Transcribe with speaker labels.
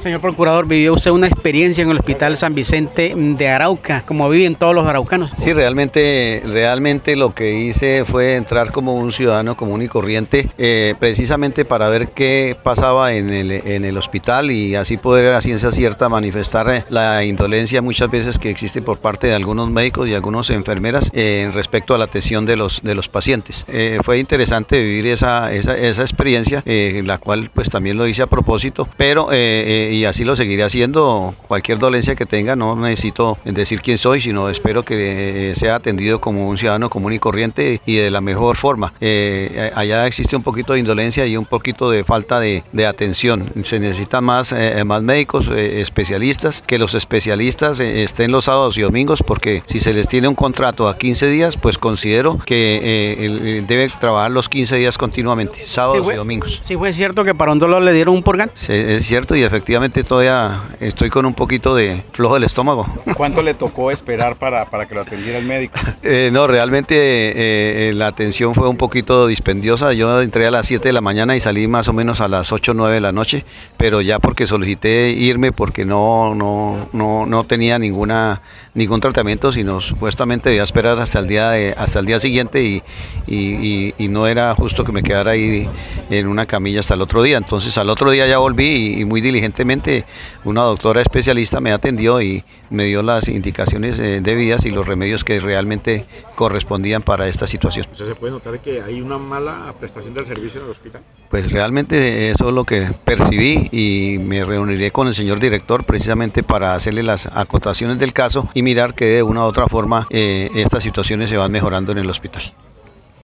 Speaker 1: Señor Procurador, ¿vivió usted una experiencia en el Hospital San Vicente de Arauca, como viven todos los araucanos?
Speaker 2: Sí, realmente lo que hice fue entrar como un ciudadano común y corriente, precisamente para ver qué pasaba en el hospital y así poder a ciencia cierta manifestar la indolencia muchas veces que existe por parte de algunos médicos y algunas enfermeras respecto a la atención de los pacientes. Fue interesante vivir esa experiencia, la cual pues también lo hice a propósito, pero y así lo seguiré haciendo. Cualquier dolencia que tenga, no necesito decir quién soy, sino espero que sea atendido como un ciudadano común y corriente y de la mejor forma. Allá existe un poquito de indolencia y un poquito de falta de atención. Se necesitan más médicos especialistas, que los especialistas estén los sábados y domingos, porque si se les tiene un contrato a 15 días, pues considero que debe trabajar los 15 días continuamente, sábados y domingos.
Speaker 1: Sí, fue cierto que para un dolor le dieron un purgante.
Speaker 2: Sí, es cierto, y efectivamente todavía estoy con un poquito de flojo del estómago.
Speaker 3: ¿Cuánto le tocó esperar para que lo atendiera el médico?
Speaker 2: No, realmente la atención fue un poquito dispendiosa. Yo entré a las 7 de la mañana y salí más o menos a las 8 o 9 de la noche, pero ya porque solicité irme porque no tenía ningún tratamiento, sino supuestamente debía esperar hasta el día siguiente y no era justo que me quedara ahí en una camilla hasta el otro día. Entonces al otro día ya volví y muy diligentemente una doctora especialista me atendió y me dio las indicaciones debidas y los remedios que realmente correspondían para esta situación.
Speaker 4: ¿Se puede notar que hay una mala prestación del servicio en el hospital?
Speaker 2: Pues realmente eso es lo que percibí y me reuniré con el señor director precisamente para hacerle las acotaciones del caso y mirar que de una u otra forma estas situaciones se van mejorando en el hospital.